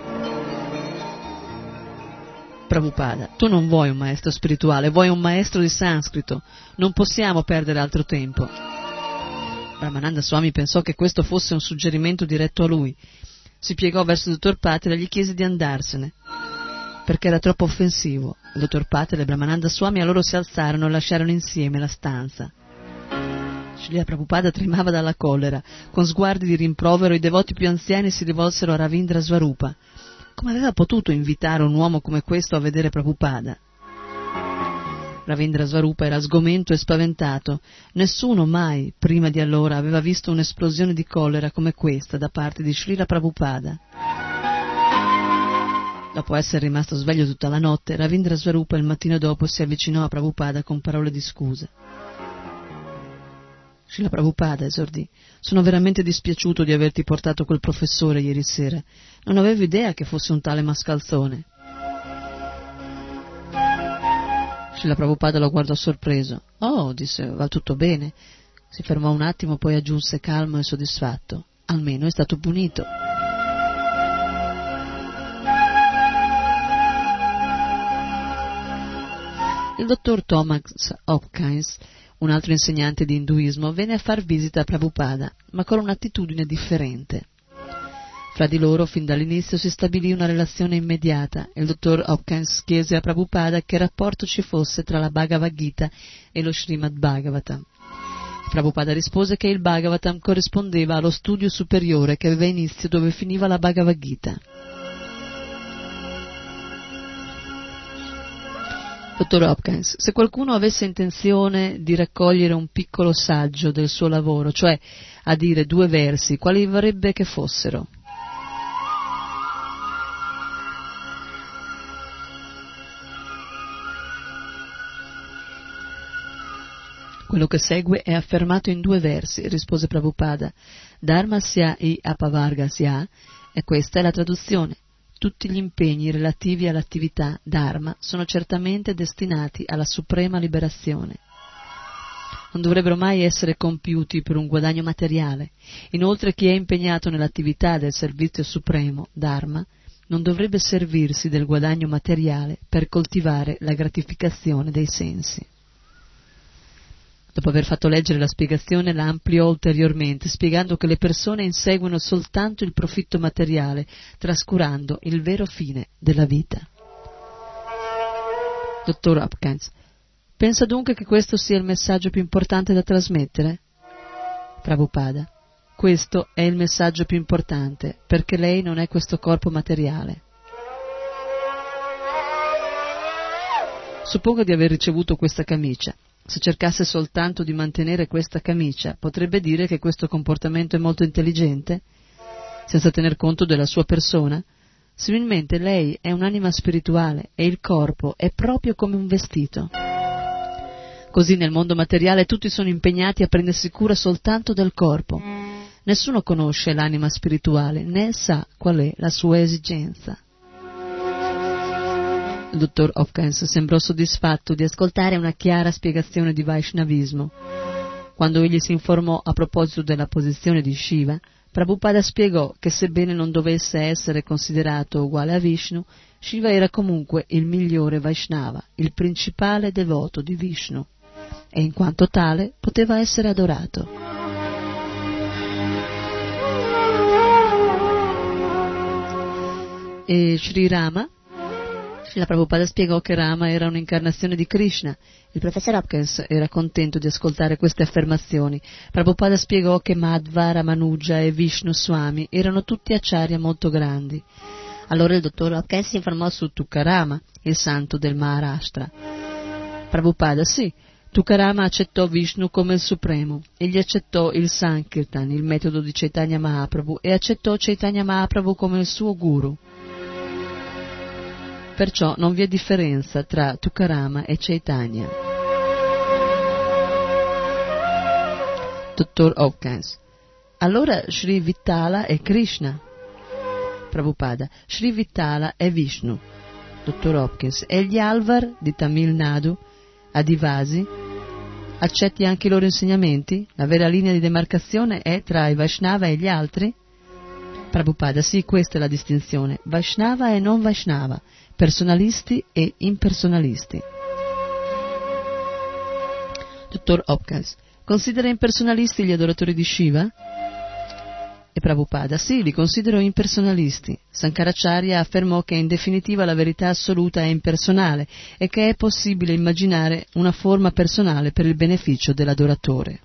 Prabhupada: tu non vuoi un maestro spirituale, vuoi un maestro di sanscrito. Non possiamo perdere altro tempo. Brahmananda Swami pensò che questo fosse un suggerimento diretto a lui. Si piegò verso il dottor Patel e gli chiese di andarsene, perché era troppo offensivo. Il dottor Patel e Brahmananda Swami allora si alzarono e lasciarono insieme la stanza. Srila Prabhupada tremava dalla collera. Con sguardi di rimprovero i devoti più anziani si rivolsero a Ravindra Svarupa. come aveva potuto invitare un uomo come questo a vedere Prabhupada? Ravindra Svarupa era sgomento e spaventato. Nessuno mai, prima di allora, aveva visto un'esplosione di collera come questa da parte di Srila Prabhupada. Dopo essere rimasto sveglio tutta la notte, Ravindra Svarupa il mattino dopo si avvicinò a Prabhupada con parole di scusa. Srila Prabhupada, esordì, sono veramente dispiaciuto di averti portato quel professore ieri sera. Non avevo idea che fosse un tale mascalzone. Srila Prabhupada lo guardò sorpreso. Oh, disse, va tutto bene. Si fermò un attimo, poi aggiunse calmo e soddisfatto. Almeno è stato punito. Il dottor Thomas Hopkins, un altro insegnante di induismo, venne a far visita a Prabhupada, ma con un'attitudine differente. Fra di loro, fin dall'inizio, si stabilì una relazione immediata e il dottor Hopkins chiese a Prabhupada che rapporto ci fosse tra la Bhagavad Gita e lo Srimad Bhagavatam. Prabhupada rispose che il Bhagavatam corrispondeva allo studio superiore che aveva inizio dove finiva la Bhagavad Gita. Dottor Hopkins, se qualcuno avesse intenzione di raccogliere un piccolo saggio del suo lavoro, cioè a dire due versi, quali vorrebbe che fossero? Quello che segue è affermato in due versi, rispose Prabhupada. Dharmasya i apavargasya, e questa è la traduzione. Tutti gli impegni relativi all'attività dharma sono certamente destinati alla suprema liberazione. Non dovrebbero mai essere compiuti per un guadagno materiale. Inoltre chi è impegnato nell'attività del servizio supremo, dharma, non dovrebbe servirsi del guadagno materiale per coltivare la gratificazione dei sensi. Dopo aver fatto leggere la spiegazione, la ampliò ulteriormente, spiegando che le persone inseguono soltanto il profitto materiale, trascurando il vero fine della vita. Dottor Hopkins, pensa dunque che questo sia il messaggio più importante da trasmettere? Prabhupada, questo è il messaggio più importante, perché lei non è questo corpo materiale. Suppongo di aver ricevuto questa camicia. Se cercasse soltanto di mantenere questa camicia, potrebbe dire che questo comportamento è molto intelligente, senza tener conto della sua persona? Similmente lei è un'anima spirituale e il corpo è proprio come un vestito. Così nel mondo materiale tutti sono impegnati a prendersi cura soltanto del corpo. Nessuno conosce l'anima spirituale, né sa qual è la sua esigenza. Il dottor Hopkins sembrò soddisfatto di ascoltare una chiara spiegazione di Vaishnavismo. Quando egli si informò a proposito della posizione di Shiva, Prabhupada spiegò che sebbene non dovesse essere considerato uguale a Vishnu, Shiva era comunque il migliore Vaishnava, il principale devoto di Vishnu, e in quanto tale poteva essere adorato. E Sri Rama? La Prabhupada spiegò che Rama era un'incarnazione di Krishna. Il professor Hopkins era contento di ascoltare queste affermazioni. Prabhupada spiegò che Madhva, Ramanuja e Vishnu Swami erano tutti acharya molto grandi. Allora il dottor Hopkins si informò su Tukarama, il santo del Maharashtra. Prabhupada, sì, Tukarama accettò Vishnu come il Supremo. Egli accettò il Sankirtan, il metodo di Chaitanya Mahaprabhu, e accettò Chaitanya Mahaprabhu come il suo guru. Perciò non vi è differenza tra Tukarama e Chaitanya. Dottor Hopkins. Allora Sri Vittala è Krishna. Prabhupada. Sri Vittala è Vishnu. Dottor Hopkins. E gli Alvar di Tamil Nadu, Adivasi, accetti anche i loro insegnamenti? La vera linea di demarcazione è tra i Vaishnava e gli altri? Prabhupada. Sì, questa è la distinzione. Vaishnava e non Vaishnava. Personalisti e impersonalisti. Dottor Hopkins. Considera impersonalisti gli adoratori di Shiva? E Prabhupada. Sì, li considero impersonalisti. Sankaracharya affermò che in definitiva la verità assoluta è impersonale e che è possibile immaginare una forma personale per il beneficio dell'adoratore.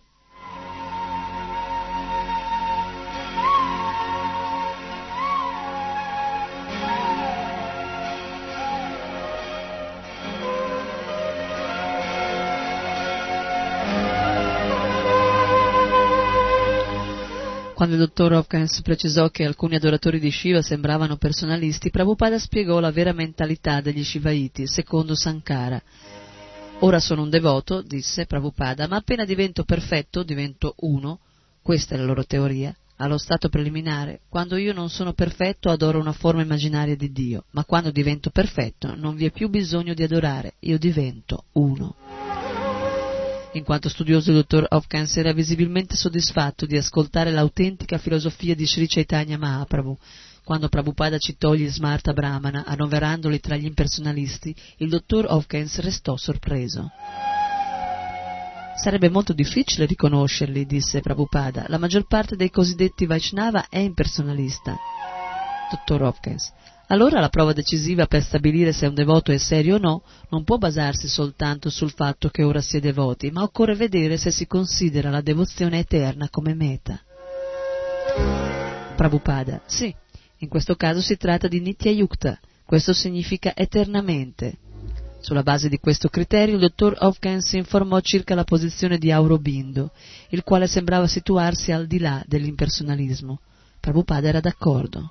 Quando il dottor Hopkins precisò che alcuni adoratori di Shiva sembravano personalisti, Prabhupada spiegò la vera mentalità degli Shivaiti, secondo Sankara. Ora sono un devoto, disse Prabhupada, ma appena divento perfetto, divento uno, questa è la loro teoria, allo stato preliminare. Quando io non sono perfetto adoro una forma immaginaria di Dio, ma quando divento perfetto non vi è più bisogno di adorare, io divento uno. In quanto studioso, il dottor Hopkins era visibilmente soddisfatto di ascoltare l'autentica filosofia di Sri Chaitanya Mahaprabhu. Quando Prabhupada citò gli Smarta Brahmana, annoverandoli tra gli impersonalisti, il dottor Hopkins restò sorpreso. Sarebbe molto difficile riconoscerli, disse Prabhupada. La maggior parte dei cosiddetti Vaishnava è impersonalista. Dottor Hopkins: allora la prova decisiva per stabilire se un devoto è serio o no non può basarsi soltanto sul fatto che ora si è devoti, ma occorre vedere se si considera la devozione eterna come meta. Prabhupada: sì, in questo caso si tratta di Nitya Yukta, questo significa eternamente. Sulla base di questo criterio il dottor Hopkins informò circa la posizione di Aurobindo, il quale sembrava situarsi al di là dell'impersonalismo. Prabhupada era d'accordo.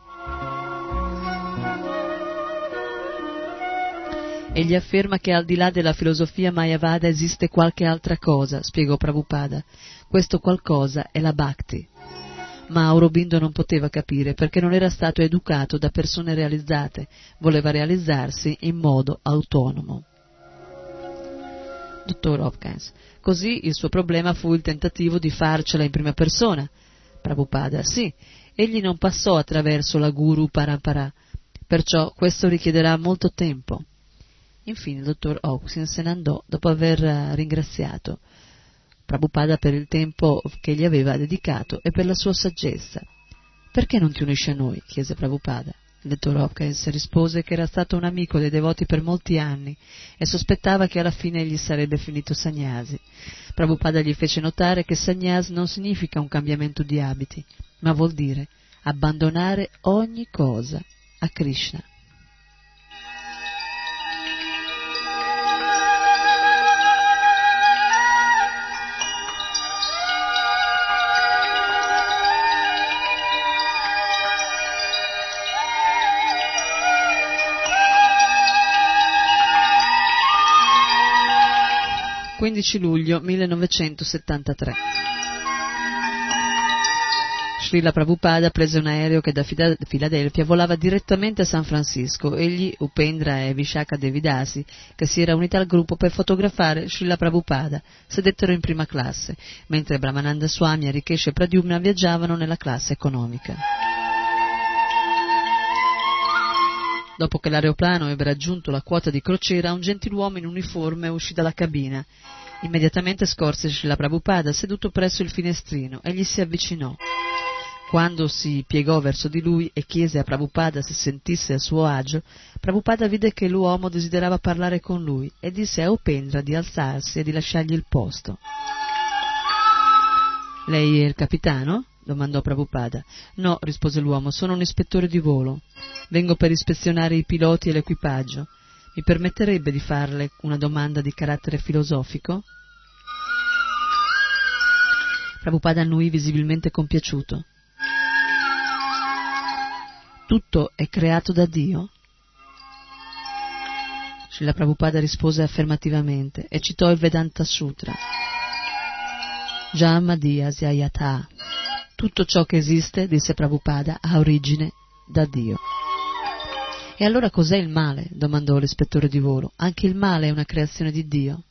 Egli afferma che al di là della filosofia Mayavada esiste qualche altra cosa, spiegò Prabhupada. Questo qualcosa è la Bhakti. Ma Aurobindo non poteva capire perché non era stato educato da persone realizzate, voleva realizzarsi in modo autonomo. Dottor Hopkins: così il suo problema fu il tentativo di farcela in prima persona. Prabhupada: sì, egli non passò attraverso la Guru Parampara, perciò questo richiederà molto tempo. Infine il dottor Hopkins se ne andò dopo aver ringraziato Prabhupada per il tempo che gli aveva dedicato e per la sua saggezza. «Perché non ti unisci a noi?» chiese Prabhupada. Il dottor Hopkins rispose che era stato un amico dei devoti per molti anni e sospettava che alla fine gli sarebbe finito sannyasi. Prabhupada gli fece notare che sannyas non significa un cambiamento di abiti, ma vuol dire abbandonare ogni cosa a Krishna. quindici luglio millenovecentosettantatré. Srila Prabhupada prese un aereo che da Filadelfia volava direttamente a San Francisco. Egli, Upendra e Vishaka Devidasi, che si era unita al gruppo per fotografare Srila Prabhupada, sedettero in prima classe, mentre Brahmananda Swami, Rikesh e Pradyumna viaggiavano nella classe economica. Dopo che l'aeroplano ebbe raggiunto la quota di crociera, un gentiluomo in uniforme uscì dalla cabina. Immediatamente scorse Srila Prabhupada seduto presso il finestrino e gli si avvicinò. Quando si piegò verso di lui e chiese a Prabhupada se sentisse a suo agio, Prabhupada vide che l'uomo desiderava parlare con lui e disse a Upendra di alzarsi e di lasciargli il posto. «Lei è il capitano?» domandò Prabhupada. «No», rispose l'uomo, «sono un ispettore di volo. Vengo per ispezionare i piloti e l'equipaggio. Mi permetterebbe di farle una domanda di carattere filosofico?» Prabhupada annuì visibilmente compiaciuto. «Tutto è creato da Dio?» Srila Prabhupada rispose affermativamente e citò il Vedanta Sutra. Jamadhyasya yatha. Tutto ciò che esiste, disse Prabhupada, ha origine da Dio. «E allora cos'è il male?» domandò l'ispettore di volo. «Anche il male è una creazione di Dio?»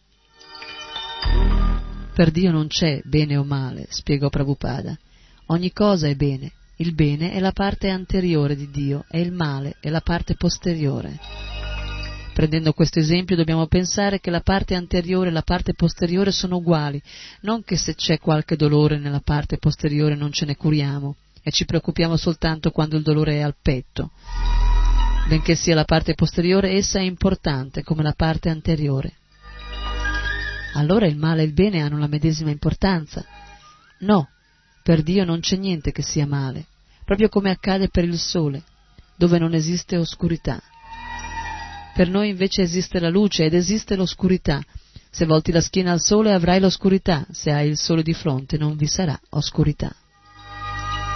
«Per Dio non c'è bene o male», spiegò Prabhupada. «Ogni cosa è bene. Il bene è la parte anteriore di Dio e il male è la parte posteriore. Prendendo questo esempio dobbiamo pensare che la parte anteriore e la parte posteriore sono uguali, non che se c'è qualche dolore nella parte posteriore non ce ne curiamo e ci preoccupiamo soltanto quando il dolore è al petto. Benché sia la parte posteriore, essa è importante come la parte anteriore. Allora il male e il bene hanno la medesima importanza? No, per Dio non c'è niente che sia male, proprio come accade per il sole, dove non esiste oscurità. Per noi invece esiste la luce ed esiste l'oscurità. Se volti la schiena al sole avrai l'oscurità, se hai il sole di fronte non vi sarà oscurità».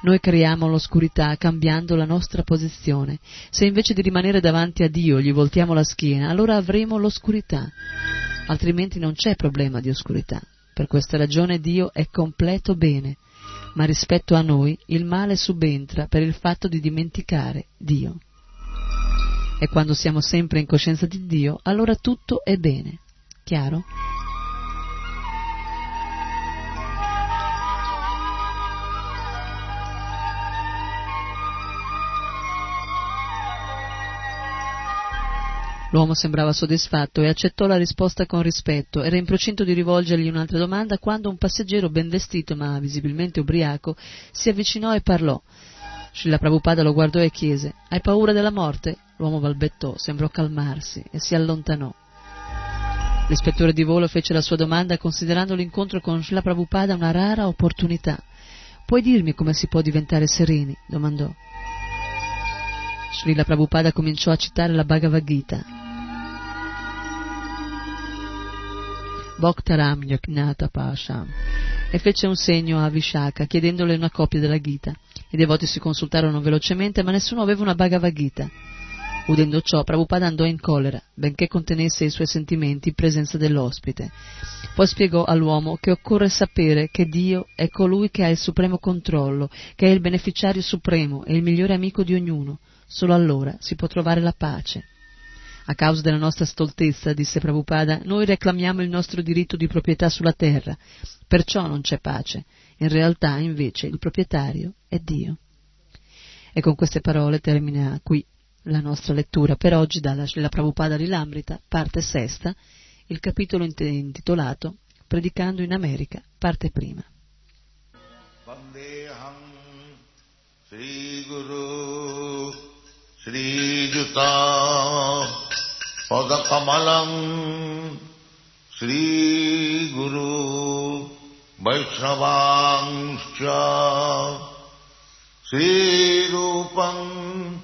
Noi creiamo l'oscurità cambiando la nostra posizione. Se invece di rimanere davanti a Dio gli voltiamo la schiena, allora avremo l'oscurità. Altrimenti non c'è problema di oscurità. Per questa ragione Dio è completo bene, ma rispetto a noi il male subentra per il fatto di dimenticare Dio. E quando siamo sempre in coscienza di Dio, allora tutto è bene. Chiaro? L'uomo sembrava soddisfatto e accettò la risposta con rispetto. Era in procinto di rivolgergli un'altra domanda quando un passeggero ben vestito ma visibilmente ubriaco si avvicinò e parlò. Srila Prabhupada lo guardò e chiese: «Hai paura della morte?» L'uomo balbettò, sembrò calmarsi e si allontanò. L'ispettore di volo fece la sua domanda considerando l'incontro con Srila Prabhupada una rara opportunità. «Puoi dirmi come si può diventare sereni?» domandò. Srila Prabhupada cominciò a citare la Bhagavad Gita. Bhaktaram Yaknata Pasham, e fece un segno a Vishaka chiedendole una copia della Gita. I devoti si consultarono velocemente, ma nessuno aveva una Bhagavad Gita. Udendo ciò, Prabhupada andò in collera, benché contenesse i suoi sentimenti in presenza dell'ospite. Poi spiegò all'uomo che occorre sapere che Dio è colui che ha il supremo controllo, che è il beneficiario supremo e il migliore amico di ognuno. Solo allora si può trovare la pace. A causa della nostra stoltezza, disse Prabhupada, noi reclamiamo il nostro diritto di proprietà sulla terra, perciò non c'è pace. In realtà, invece, il proprietario è Dio. E con queste parole termina qui la nostra lettura per oggi dalla Srila Prabhupada Lilamrita, parte sesta, il capitolo intitolato Predicando in America, parte prima. Vandeham Sri Guru Sri Juta Padakamalam Sri Guru Vaishnavangscha Sri Rupam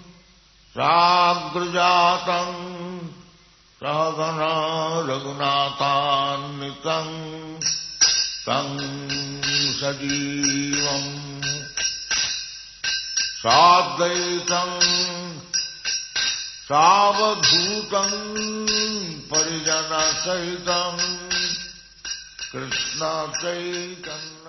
Sagrajatam Sahagana Raghunathanikam Tam Sajivam Sadhaitam Savadhutam Parijana Sahitam Krishna Chaitanya